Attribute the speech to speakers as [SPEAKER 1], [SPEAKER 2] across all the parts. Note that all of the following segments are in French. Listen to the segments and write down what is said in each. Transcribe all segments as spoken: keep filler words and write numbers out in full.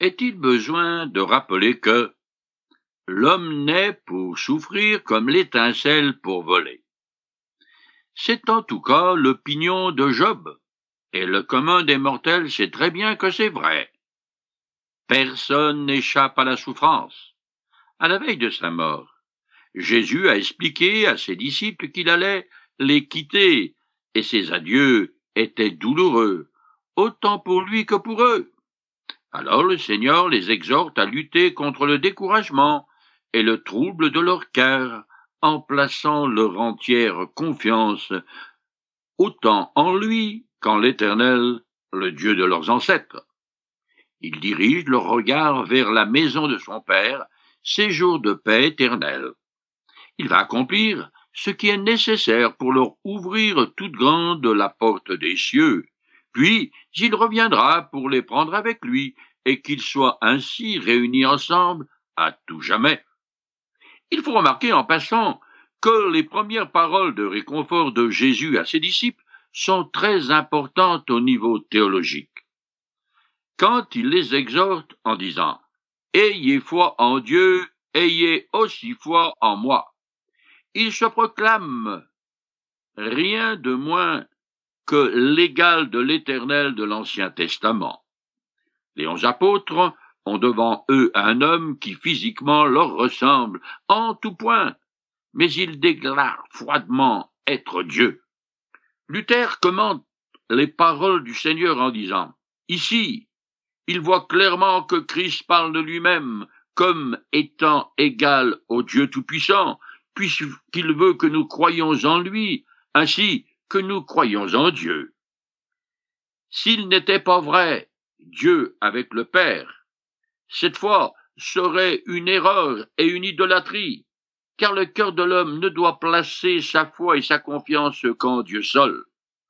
[SPEAKER 1] Est-il besoin de rappeler que l'homme naît pour souffrir comme l'étincelle pour voler? C'est en tout cas l'opinion de Job, et le commun des mortels sait très bien que c'est vrai. Personne n'échappe à la souffrance. À la veille de sa mort, Jésus a expliqué à ses disciples qu'il allait les quitter, et ses adieux étaient douloureux, autant pour lui que pour eux. Alors le Seigneur les exhorte à lutter contre le découragement et le trouble de leur cœur, en plaçant leur entière confiance autant en lui qu'en l'Éternel, le Dieu de leurs ancêtres. Il dirige leur regard vers la maison de son Père, séjour de paix éternelle. Il va accomplir ce qui est nécessaire pour leur ouvrir toute grande la porte des cieux. Puis il reviendra pour les prendre avec lui, et qu'ils soient ainsi réunis ensemble à tout jamais. Il faut remarquer en passant que les premières paroles de réconfort de Jésus à ses disciples sont très importantes au niveau théologique. Quand il les exhorte en disant « Ayez foi en Dieu, ayez aussi foi en moi », il se proclame rien de moins que l'égal de l'Éternel de l'Ancien Testament. Les onze apôtres ont devant eux un homme qui physiquement leur ressemble en tout point, mais il déclare froidement être Dieu. Luther commente les paroles du Seigneur en disant « Ici, il voit clairement que Christ parle de lui-même comme étant égal au Dieu Tout-Puissant, puisqu'il veut que nous croyions en lui, ainsi que nous croyons en Dieu. S'il n'était pas vrai, Dieu avec le Père, cette foi serait une erreur et une idolâtrie, car le cœur de l'homme ne doit placer sa foi et sa confiance qu'en Dieu seul.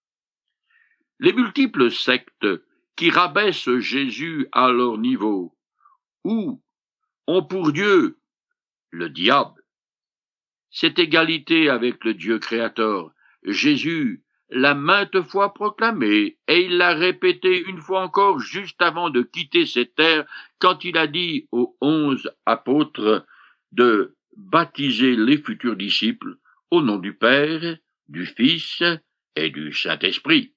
[SPEAKER 1] Les multiples sectes qui rabaissent Jésus à leur niveau, ou ont pour Dieu le diable, cette égalité avec le Dieu créateur, Jésus l'a maintes fois proclamé, et il l'a répété une fois encore juste avant de quitter cette terre, quand il a dit aux onze apôtres de baptiser les futurs disciples au nom du Père, du Fils et du Saint-Esprit.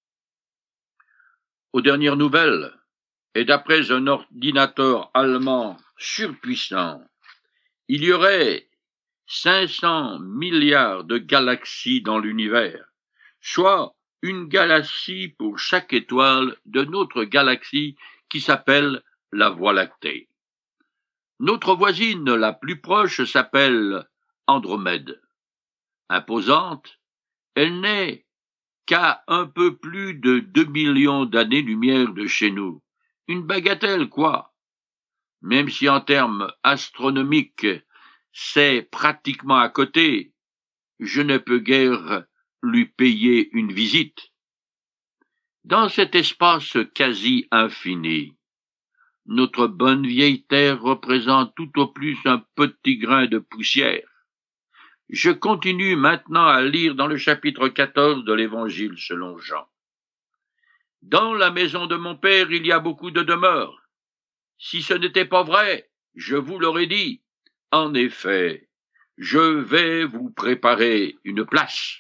[SPEAKER 1] Aux dernières nouvelles, et d'après un ordinateur allemand surpuissant, il y aurait cinq cents milliards de galaxies dans l'univers, soit une galaxie pour chaque étoile de notre galaxie qui s'appelle la Voie lactée. Notre voisine la plus proche s'appelle Andromède. Imposante, elle n'est qu'à un peu plus de deux millions d'années-lumière de chez nous. Une bagatelle, quoi. Même si en termes astronomiques, c'est pratiquement à côté, je ne peux guère lui payer une visite. Dans cet espace quasi infini, notre bonne vieille Terre représente tout au plus un petit grain de poussière. Je continue maintenant à lire dans le chapitre quatorze de l'Évangile selon Jean. Dans la maison de mon Père, il y a beaucoup de demeures. Si ce n'était pas vrai, je vous l'aurais dit. En effet, je vais vous préparer une place.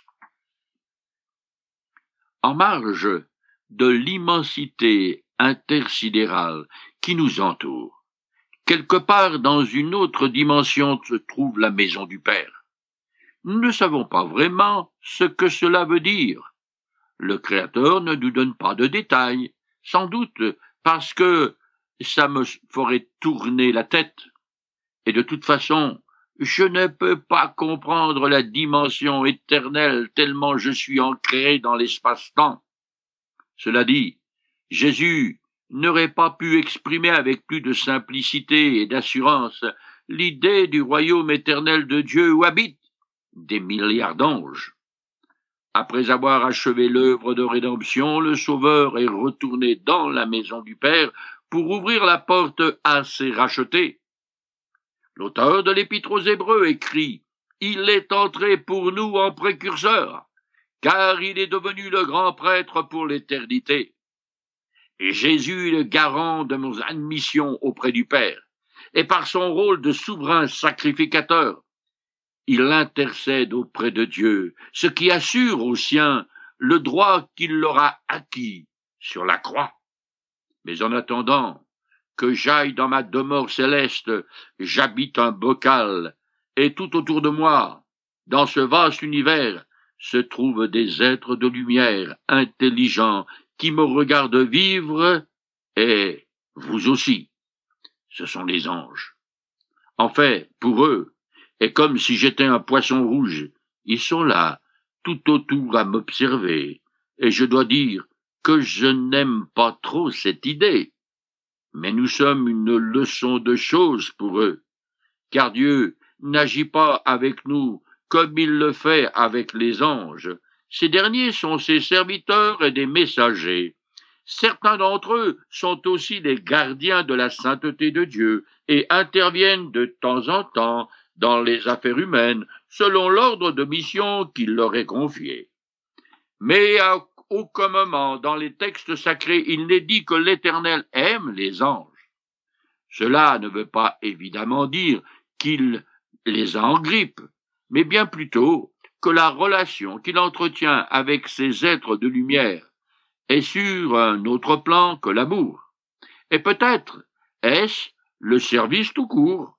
[SPEAKER 1] En marge de l'immensité intersidérale qui nous entoure, quelque part dans une autre dimension se trouve la maison du Père. Nous ne savons pas vraiment ce que cela veut dire. Le Créateur ne nous donne pas de détails, sans doute parce que ça me ferait tourner la tête. Et de toute façon, je ne peux pas comprendre la dimension éternelle tellement je suis ancré dans l'espace-temps. Cela dit, Jésus n'aurait pas pu exprimer avec plus de simplicité et d'assurance l'idée du royaume éternel de Dieu où habitent des milliards d'anges. Après avoir achevé l'œuvre de rédemption, le Sauveur est retourné dans la maison du Père pour ouvrir la porte à ses rachetés. L'auteur de l'Épître aux Hébreux écrit « Il est entré pour nous en précurseur, car il est devenu le grand prêtre pour l'éternité. » Et Jésus est le garant de mon admission auprès du Père. Et par son rôle de souverain sacrificateur, il intercède auprès de Dieu, ce qui assure aux siens le droit qu'il leur a acquis sur la croix. Mais en attendant que j'aille dans ma demeure céleste, j'habite un bocal, et tout autour de moi, dans ce vaste univers, se trouvent des êtres de lumière intelligents qui me regardent vivre, et vous aussi. Ce sont les anges. En fait, pour eux, et comme si j'étais un poisson rouge, ils sont là, tout autour à m'observer, et je dois dire que je n'aime pas trop cette idée. Mais nous sommes une leçon de choses pour eux, car Dieu n'agit pas avec nous comme il le fait avec les anges. Ces derniers sont ses serviteurs et des messagers. Certains d'entre eux sont aussi les gardiens de la sainteté de Dieu et interviennent de temps en temps dans les affaires humaines selon l'ordre de mission qu'il leur est confié. Mais à aucun moment dans les textes sacrés il n'est dit que l'Éternel aime les anges. Cela ne veut pas évidemment dire qu'il les engrippe, mais bien plutôt que la relation qu'il entretient avec ces êtres de lumière est sur un autre plan que l'amour. Et peut-être est-ce le service tout court.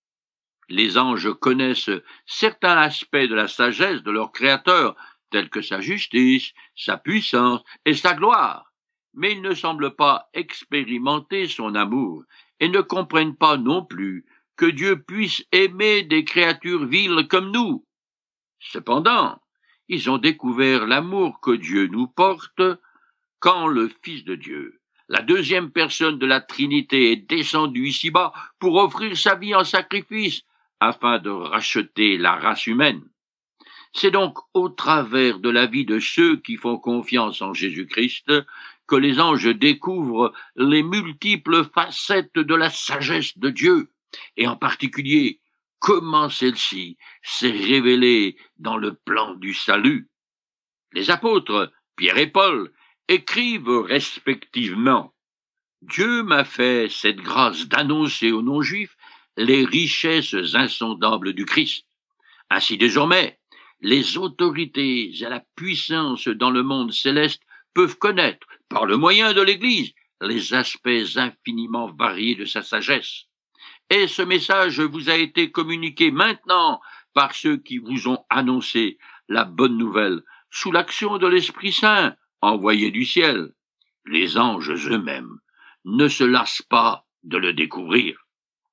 [SPEAKER 1] Les anges connaissent certains aspects de la sagesse de leur Créateur, tels que sa justice, sa puissance et sa gloire, mais ils ne semblent pas expérimenter son amour et ne comprennent pas non plus que Dieu puisse aimer des créatures viles comme nous. Cependant, ils ont découvert l'amour que Dieu nous porte quand le Fils de Dieu, la deuxième personne de la Trinité, est descendu ici-bas pour offrir sa vie en sacrifice afin de racheter la race humaine. C'est donc au travers de la vie de ceux qui font confiance en Jésus-Christ que les anges découvrent les multiples facettes de la sagesse de Dieu, et en particulier comment celle-ci s'est révélée dans le plan du salut. Les apôtres, Pierre et Paul, écrivent respectivement « Dieu m'a fait cette grâce d'annoncer aux non-juifs les richesses insondables du Christ. Ainsi désormais, les autorités et la puissance dans le monde céleste peuvent connaître, par le moyen de l'Église, les aspects infiniment variés de sa sagesse. Et ce message vous a été communiqué maintenant par ceux qui vous ont annoncé la bonne nouvelle, sous l'action de l'Esprit Saint, envoyé du ciel. Les anges eux-mêmes ne se lassent pas de le découvrir.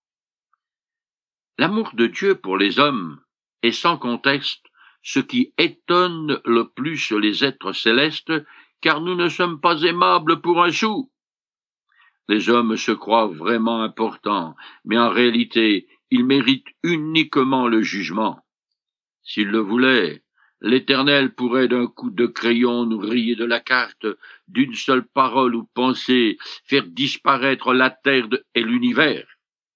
[SPEAKER 1] L'amour de Dieu pour les hommes est sans conteste ce qui étonne le plus les êtres célestes, car nous ne sommes pas aimables pour un sou. Les hommes se croient vraiment importants, mais en réalité, ils méritent uniquement le jugement. S'il le voulait, l'Éternel pourrait d'un coup de crayon nous rayer de la carte, d'une seule parole ou pensée, faire disparaître la terre et l'univers.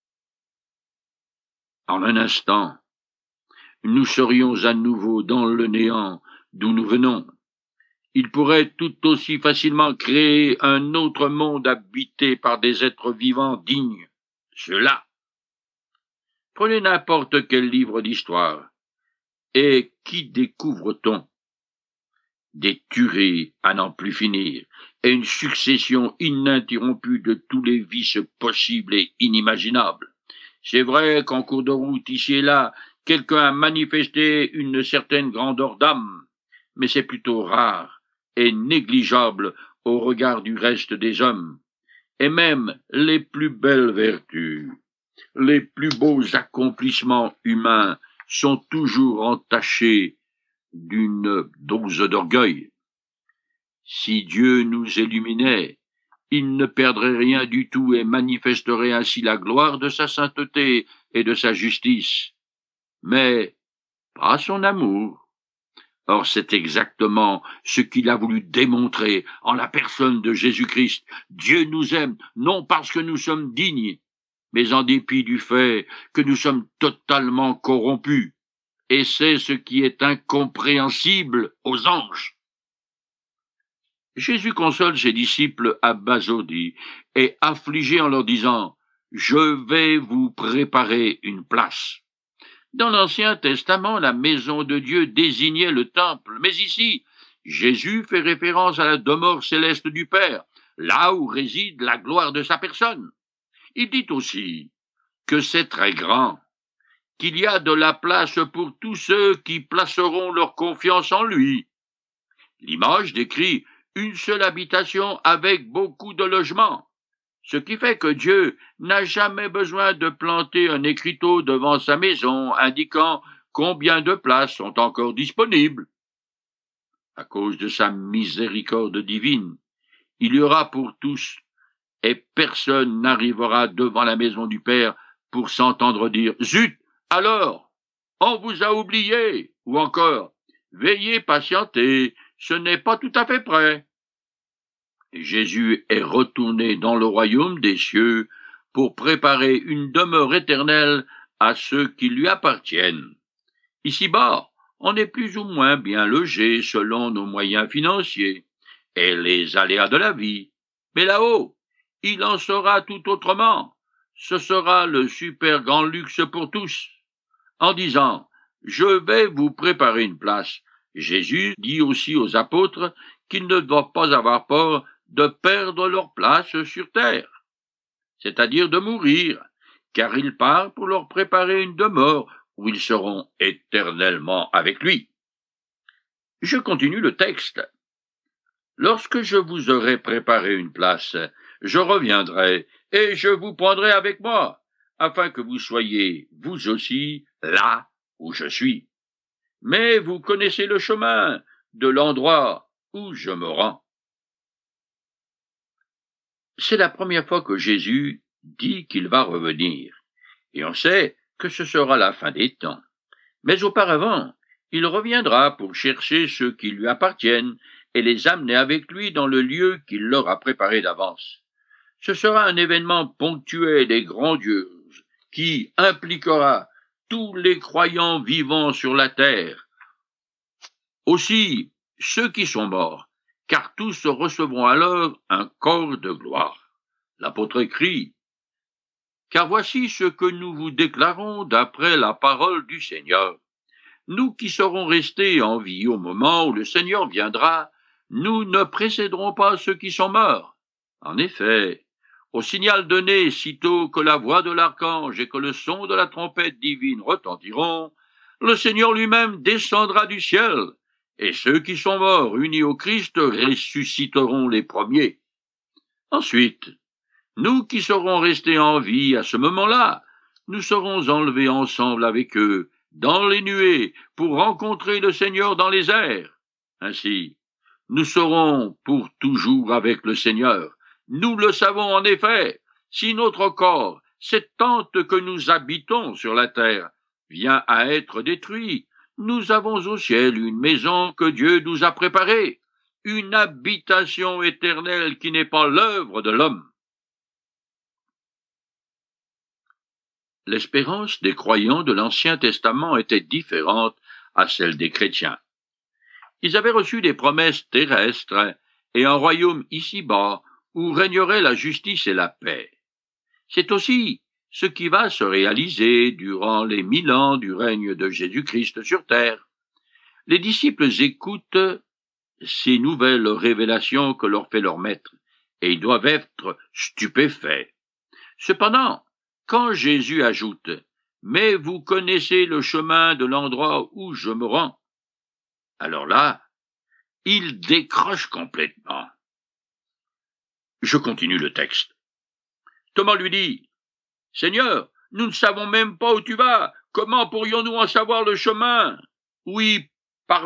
[SPEAKER 1] En un instant, nous serions à nouveau dans le néant d'où nous venons. Il pourrait tout aussi facilement créer un autre monde habité par des êtres vivants dignes. Ceux-là. Prenez n'importe quel livre d'histoire. Et qui découvre-t-on? Des tueries à n'en plus finir, et une succession ininterrompue de tous les vices possibles et inimaginables. C'est vrai qu'en cours de route, ici et là, quelqu'un a manifesté une certaine grandeur d'âme, mais c'est plutôt rare et négligeable au regard du reste des hommes. Et même les plus belles vertus, les plus beaux accomplissements humains sont toujours entachés d'une dose d'orgueil. Si Dieu nous illuminait, il ne perdrait rien du tout et manifesterait ainsi la gloire de sa sainteté et de sa justice, mais pas son amour. Or, c'est exactement ce qu'il a voulu démontrer en la personne de Jésus-Christ. Dieu nous aime, non parce que nous sommes dignes, mais en dépit du fait que nous sommes totalement corrompus. Et c'est ce qui est incompréhensible aux anges. Jésus console ses disciples abasourdis et affligés en leur disant « Je vais vous préparer une place ». Dans l'Ancien Testament, la maison de Dieu désignait le temple, mais ici, Jésus fait référence à la demeure céleste du Père, là où réside la gloire de sa personne. Il dit aussi que c'est très grand, qu'il y a de la place pour tous ceux qui placeront leur confiance en lui. L'image décrit une seule habitation avec beaucoup de logements, ce qui fait que Dieu n'a jamais besoin de planter un écriteau devant sa maison indiquant combien de places sont encore disponibles. À cause de sa miséricorde divine, il y aura pour tous, et personne n'arrivera devant la maison du Père pour s'entendre dire « Zut, alors, on vous a oublié » ou encore « Veuillez patienter, ce n'est pas tout à fait prêt ». Jésus est retourné dans le royaume des cieux pour préparer une demeure éternelle à ceux qui lui appartiennent. Ici-bas, on est plus ou moins bien logé selon nos moyens financiers et les aléas de la vie. Mais là-haut, il en sera tout autrement. Ce sera le super grand luxe pour tous. En disant « Je vais vous préparer une place », Jésus dit aussi aux apôtres qu'ils ne doivent pas avoir peur de perdre leur place sur terre, c'est-à-dire de mourir, car il part pour leur préparer une demeure où ils seront éternellement avec lui. Je continue le texte. Lorsque je vous aurai préparé une place, je reviendrai et je vous prendrai avec moi, afin que vous soyez, vous aussi, là où je suis. Mais vous connaissez le chemin de l'endroit où je me rends. C'est la première fois que Jésus dit qu'il va revenir, et on sait que ce sera la fin des temps. Mais auparavant, il reviendra pour chercher ceux qui lui appartiennent et les amener avec lui dans le lieu qu'il leur a préparé d'avance. Ce sera un événement ponctuel et grandiose qui impliquera tous les croyants vivant sur la terre, aussi ceux qui sont morts, car tous recevront alors un corps de gloire. L'apôtre écrit « Car voici ce que nous vous déclarons d'après la parole du Seigneur. Nous qui serons restés en vie au moment où le Seigneur viendra, nous ne précéderons pas ceux qui sont morts. En effet, au signal donné sitôt que la voix de l'archange et que le son de la trompette divine retentiront, le Seigneur lui-même descendra du ciel, et ceux qui sont morts unis au Christ ressusciteront les premiers. Ensuite, nous qui serons restés en vie à ce moment-là, nous serons enlevés ensemble avec eux dans les nuées pour rencontrer le Seigneur dans les airs. Ainsi, nous serons pour toujours avec le Seigneur. Nous le savons en effet, si notre corps, cette tente que nous habitons sur la terre, vient à être détruit, nous avons au ciel une maison que Dieu nous a préparée, une habitation éternelle qui n'est pas l'œuvre de l'homme. L'espérance des croyants de l'Ancien Testament était différente à celle des chrétiens. Ils avaient reçu des promesses terrestres et un royaume ici-bas où régnerait la justice et la paix. C'est aussi ce qui va se réaliser durant les mille ans du règne de Jésus-Christ sur terre. Les disciples écoutent ces nouvelles révélations que leur fait leur maître, et ils doivent être stupéfaits. Cependant, quand Jésus ajoute « Mais vous connaissez le chemin de l'endroit où je me rends », alors là, il décroche complètement. Je continue le texte. Thomas lui dit « Seigneur, nous ne savons même pas où tu vas. Comment pourrions-nous en savoir le chemin? Oui, parviens. »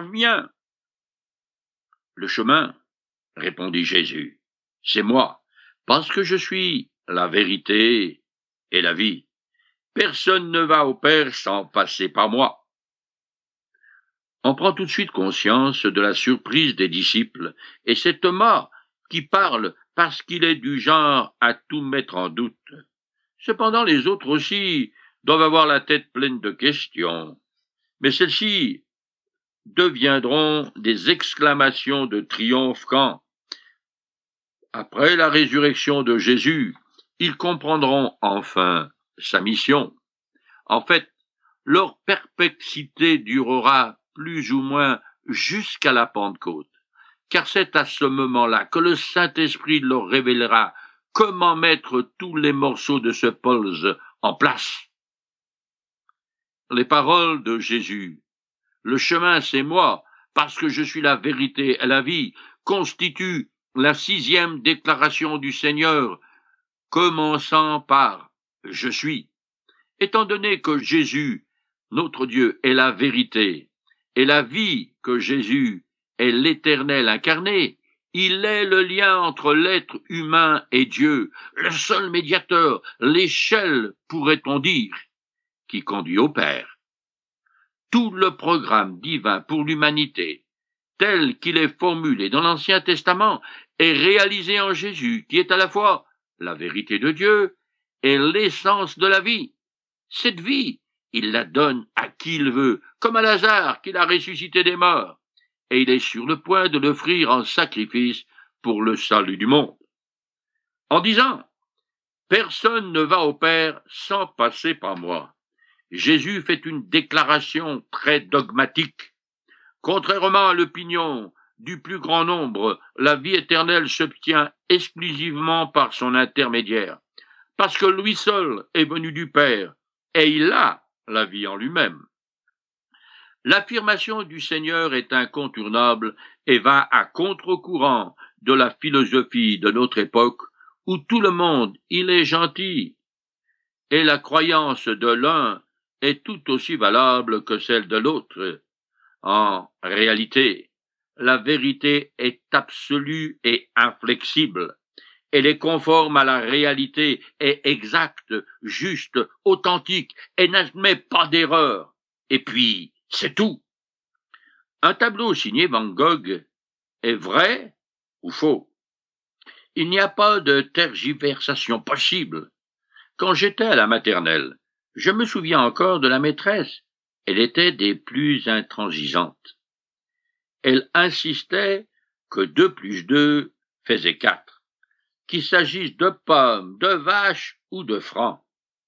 [SPEAKER 1] Le chemin, répondit Jésus, c'est moi, parce que je suis la vérité et la vie. Personne ne va au Père sans passer par moi. On prend tout de suite conscience de la surprise des disciples, et c'est Thomas qui parle parce qu'il est du genre à tout mettre en doute. Cependant, les autres aussi doivent avoir la tête pleine de questions, mais celles-ci deviendront des exclamations de triomphe quand, Après la résurrection de Jésus, ils comprendront enfin sa mission. En fait, leur perplexité durera plus ou moins jusqu'à la Pentecôte, car c'est à ce moment-là que le Saint-Esprit leur révélera comment mettre tous les morceaux de ce puzzle en place. Les paroles de Jésus, le chemin c'est moi, parce que je suis la vérité et la vie, constituent la sixième déclaration du Seigneur, commençant par « Je suis ». Étant donné que Jésus, notre Dieu, est la vérité, et la vie que Jésus est l'Éternel incarné, il est le lien entre l'être humain et Dieu, le seul médiateur, l'échelle, pourrait-on dire, qui conduit au Père. Tout le programme divin pour l'humanité, tel qu'il est formulé dans l'Ancien Testament, est réalisé en Jésus, qui est à la fois la vérité de Dieu et l'essence de la vie. Cette vie, il la donne à qui il veut, comme à Lazare qu'il a ressuscité des morts, et il est sur le point de l'offrir en sacrifice pour le salut du monde. En disant « Personne ne va au Père sans passer par moi », Jésus fait une déclaration très dogmatique. Contrairement à l'opinion du plus grand nombre, la vie éternelle s'obtient exclusivement par son intermédiaire, parce que lui seul est venu du Père, et il a la vie en lui-même. L'affirmation du Seigneur est incontournable et va à contre-courant de la philosophie de notre époque où tout le monde, il est gentil, et la croyance de l'un est tout aussi valable que celle de l'autre. En réalité, la vérité est absolue et inflexible. Elle est conforme à la réalité, est exacte, juste, authentique, et n'admet pas d'erreur. Et puis, c'est tout. Un tableau signé Van Gogh est vrai ou faux? Il n'y a pas de tergiversation possible. Quand j'étais à la maternelle, je me souviens encore de la maîtresse. Elle était des plus intransigeantes. Elle insistait que deux plus deux faisait quatre, qu'il s'agisse de pommes, de vaches ou de francs.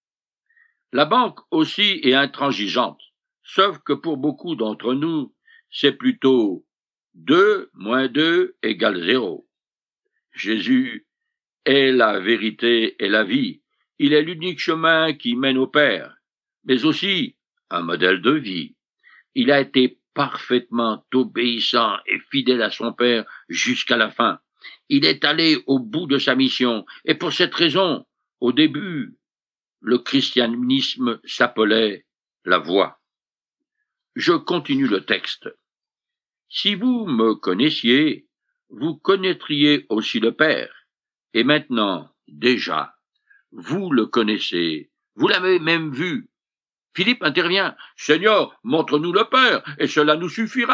[SPEAKER 1] La banque aussi est intransigeante, sauf que pour beaucoup d'entre nous, c'est plutôt deux moins deux égale zéro. Jésus est la vérité et la vie. Il est l'unique chemin qui mène au Père, mais aussi un modèle de vie. Il a été parfaitement obéissant et fidèle à son Père jusqu'à la fin. Il est allé au bout de sa mission, et pour cette raison, au début, le christianisme s'appelait la voie. Je continue le texte. Si vous me connaissiez, vous connaîtriez aussi le Père. Et maintenant, déjà, vous le connaissez, vous l'avez même vu. Philippe intervient. « Seigneur, montre-nous le Père, et cela nous suffira. »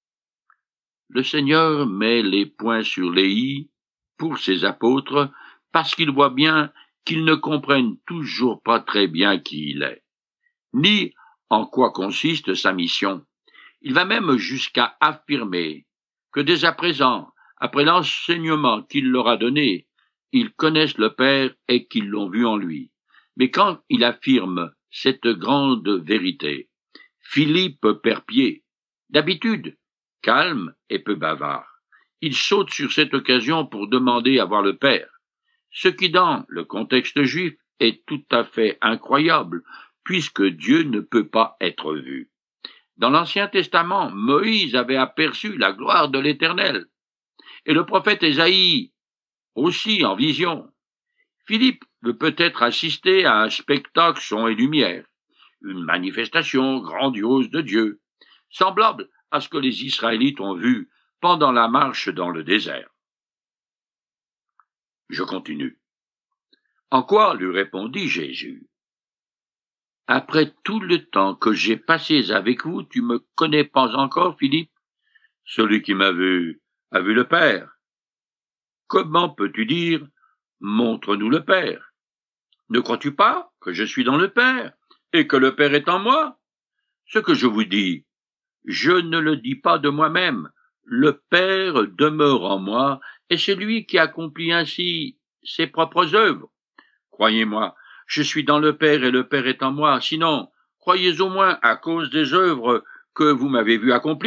[SPEAKER 1] Le Seigneur met les points sur les i pour ses apôtres, parce qu'il voit bien qu'ils ne comprennent toujours pas très bien qui il est, ni en quoi consiste sa mission. Il va même jusqu'à affirmer que dès à présent, après l'enseignement qu'il leur a donné, ils connaissent le Père et qu'ils l'ont vu en lui. Mais quand il affirme cette grande vérité, Philippe perd pied. D'habitude, calme et peu bavard, il saute sur cette occasion pour demander à voir le Père, ce qui dans le contexte juif est tout à fait incroyable, puisque Dieu ne peut pas être vu. Dans l'Ancien Testament, Moïse avait aperçu la gloire de l'Éternel, et le prophète Ésaïe aussi en vision. Philippe veut peut-être assister à un spectacle son et lumière, une manifestation grandiose de Dieu, semblable à ce que les Israélites ont vu pendant la marche dans le désert. Je continue. En quoi, lui répondit Jésus, après tout le temps que j'ai passé avec vous, tu me connais pas encore, Philippe? Celui qui m'a vu a vu le Père. Comment peux-tu dire, montre-nous le Père? Ne crois-tu pas que je suis dans le Père, et que le Père est en moi? Ce que je vous dis, je ne le dis pas de moi-même. Le Père demeure en moi, est celui qui accomplit ainsi ses propres œuvres. Croyez-moi, je suis dans le Père et le Père est en moi, sinon, croyez au moins à cause des œuvres que vous m'avez vu accomplir. »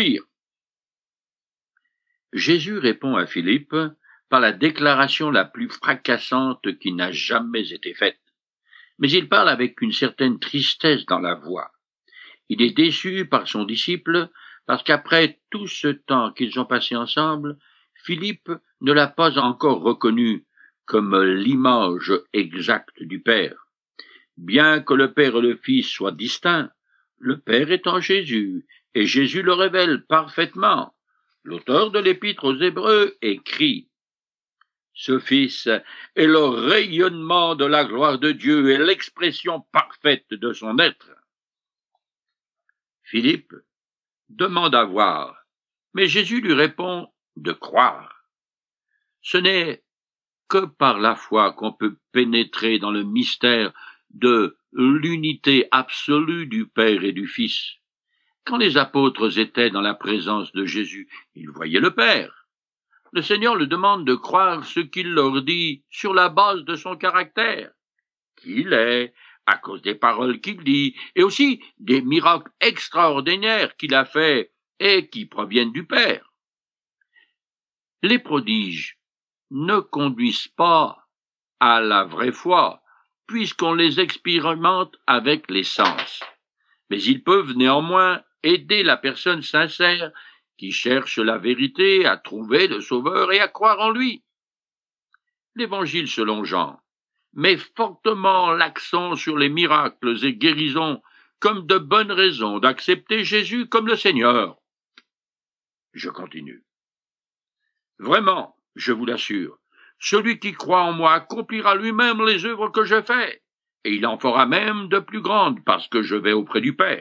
[SPEAKER 1] Jésus répond à Philippe par la déclaration la plus fracassante qui n'a jamais été faite. Mais il parle avec une certaine tristesse dans la voix. Il est déçu par son disciple parce qu'après tout ce temps qu'ils ont passé ensemble, Philippe ne l'a pas encore reconnu comme l'image exacte du Père. Bien que le Père et le Fils soient distincts, le Père est en Jésus, et Jésus le révèle parfaitement. L'auteur de l'Épître aux Hébreux écrit: « Ce Fils est le rayonnement de la gloire de Dieu et l'expression parfaite de son être. » Philippe demande à voir, mais Jésus lui répond de croire. Ce n'est que par la foi qu'on peut pénétrer dans le mystère de l'unité absolue du Père et du Fils. Quand les apôtres étaient dans la présence de Jésus, ils voyaient le Père. Le Seigneur leur demande de croire ce qu'il leur dit sur la base de son caractère, qui il est, à cause des paroles qu'il dit, et aussi des miracles extraordinaires qu'il a faits et qui proviennent du Père. Les prodiges ne conduisent pas à la vraie foi, puisqu'on les expérimente avec les sens. Mais ils peuvent néanmoins aider la personne sincère qui cherche la vérité à trouver le Sauveur et à croire en lui. L'Évangile selon Jean met fortement l'accent sur les miracles et guérisons comme de bonnes raisons d'accepter Jésus comme le Seigneur. Je continue. Vraiment, je vous l'assure, celui qui croit en moi accomplira lui-même les œuvres que je fais, et il en fera même de plus grandes parce que je vais auprès du Père.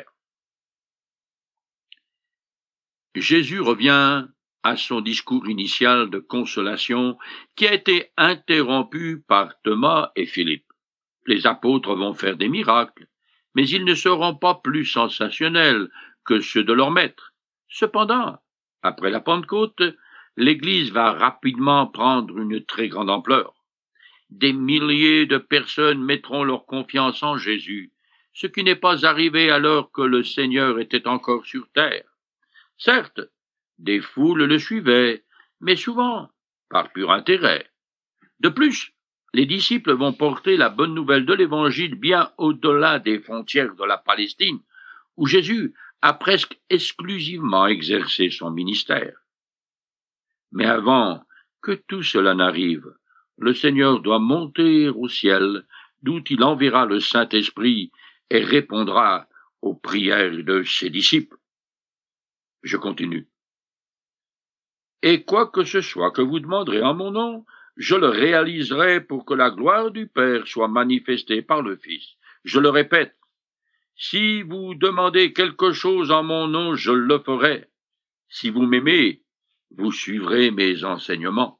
[SPEAKER 1] Jésus revient à son discours initial de consolation qui a été interrompu par Thomas et Philippe. Les apôtres vont faire des miracles, mais ils ne seront pas plus sensationnels que ceux de leur maître. Cependant, après la Pentecôte, l'Église va rapidement prendre une très grande ampleur. Des milliers de personnes mettront leur confiance en Jésus, ce qui n'est pas arrivé alors que le Seigneur était encore sur terre. Certes, des foules le suivaient, mais souvent par pur intérêt. De plus, les disciples vont porter la bonne nouvelle de l'Évangile bien au-delà des frontières de la Palestine, où Jésus a presque exclusivement exercé son ministère. Mais avant que tout cela n'arrive, le Seigneur doit monter au ciel, d'où il enverra le Saint-Esprit et répondra aux prières de ses disciples. Je continue. Et quoi que ce soit que vous demanderez en mon nom, je le réaliserai pour que la gloire du Père soit manifestée par le Fils. Je le répète, si vous demandez quelque chose en mon nom, je le ferai. Si vous m'aimez, vous suivrez mes enseignements.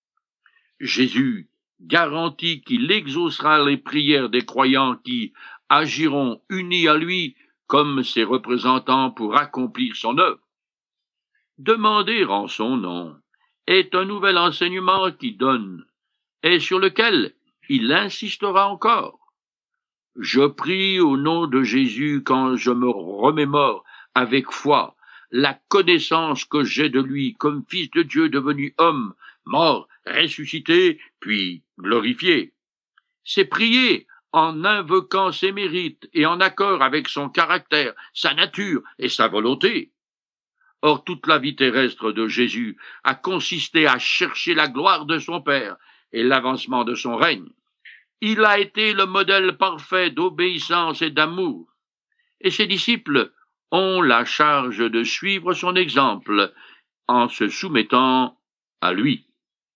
[SPEAKER 1] Jésus garantit qu'il exaucera les prières des croyants qui agiront unis à lui comme ses représentants pour accomplir son œuvre. Demander en son nom est un nouvel enseignement qu'il donne et sur lequel il insistera encore. Je prie au nom de Jésus quand je me remémore avec foi la connaissance que j'ai de lui comme Fils de Dieu devenu homme, mort, ressuscité, puis glorifié. C'est prier en invoquant ses mérites et en accord avec son caractère, sa nature et sa volonté. Or, toute la vie terrestre de Jésus a consisté à chercher la gloire de son Père et l'avancement de son règne. Il a été le modèle parfait d'obéissance et d'amour, et ses disciples ont la charge de suivre son exemple en se soumettant à lui.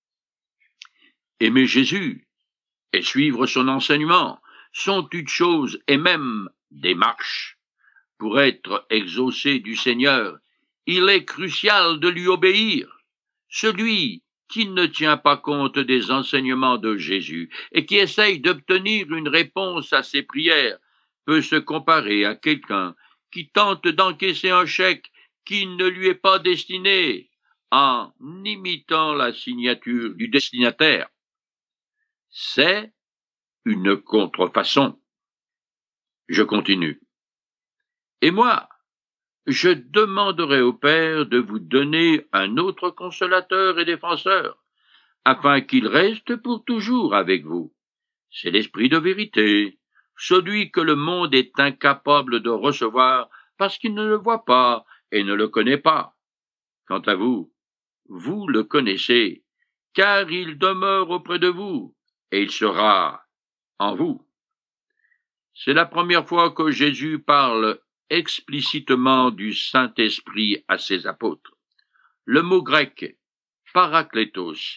[SPEAKER 1] Aimer Jésus et suivre son enseignement sont une chose et même des marches. Pour être exaucé du Seigneur, il est crucial de lui obéir. Celui qui ne tient pas compte des enseignements de Jésus et qui essaye d'obtenir une réponse à ses prières peut se comparer à quelqu'un qui tente d'encaisser un chèque qui ne lui est pas destiné. en imitant la signature du destinataire. C'est une contrefaçon. Je continue. Et moi, je demanderai au Père de vous donner un autre consolateur et défenseur, afin qu'il reste pour toujours avec vous. C'est l'Esprit de vérité, celui que le monde est incapable de recevoir parce qu'il ne le voit pas et ne le connaît pas. Quant à vous, vous le connaissez, car il demeure auprès de vous, et il sera en vous. C'est la première fois que Jésus parle explicitement du Saint-Esprit à ses apôtres. Le mot grec « paraklétos »,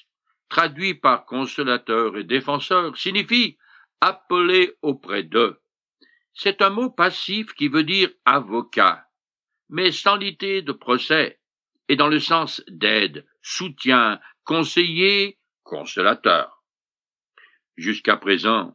[SPEAKER 1] traduit par consolateur et défenseur, signifie « appeler auprès d'eux ». C'est un mot passif qui veut dire « avocat », mais sans l'idée de procès, et dans le sens d'aide, soutien, conseiller, consolateur. Jusqu'à présent,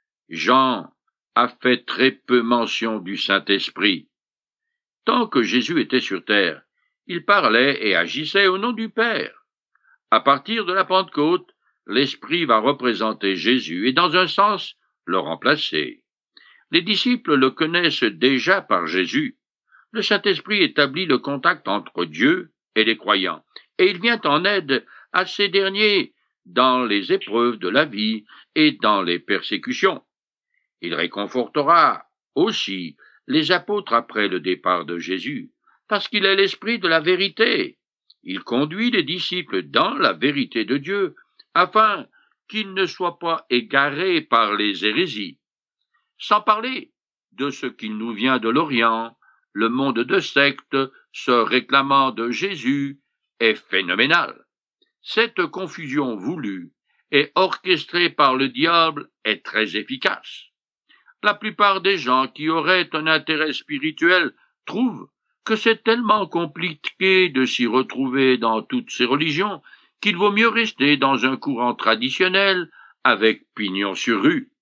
[SPEAKER 1] Jean a fait très peu mention du Saint-Esprit. Tant que Jésus était sur terre, il parlait et agissait au nom du Père. À partir de la Pentecôte, l'Esprit va représenter Jésus et dans un sens le remplacer. Les disciples le connaissent déjà par Jésus. Le Saint-Esprit établit le contact entre Dieu et les croyants, et il vient en aide à ces derniers dans les épreuves de la vie et dans les persécutions. Il réconfortera aussi les apôtres après le départ de Jésus, parce qu'il est l'Esprit de la vérité. Il conduit les disciples dans la vérité de Dieu, afin qu'ils ne soient pas égarés par les hérésies. Sans parler de ce qui nous vient de l'Orient, le monde de sectes se réclamant de Jésus est phénoménal. Cette confusion voulue et orchestrée par le diable est très efficace. La plupart des gens qui auraient un intérêt spirituel trouvent que c'est tellement compliqué de s'y retrouver dans toutes ces religions qu'il vaut mieux rester dans un courant traditionnel avec pignon sur rue.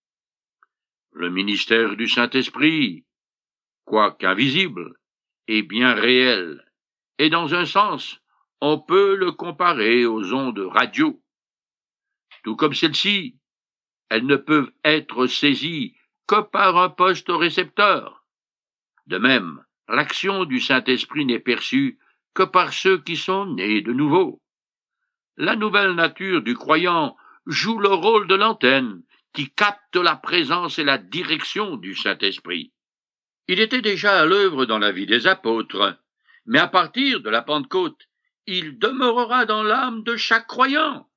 [SPEAKER 1] Le ministère du Saint-Esprit, quoique invisible, est bien réel, et dans un sens, on peut le comparer aux ondes radio. Tout comme celles-ci, elles ne peuvent être saisies que par un poste récepteur. De même, l'action du Saint-Esprit n'est perçue que par ceux qui sont nés de nouveau. La nouvelle nature du croyant joue le rôle de l'antenne qui capte la présence et la direction du Saint-Esprit. Il était déjà à l'œuvre dans la vie des apôtres, mais à partir de la Pentecôte, il demeurera dans l'âme de chaque croyant.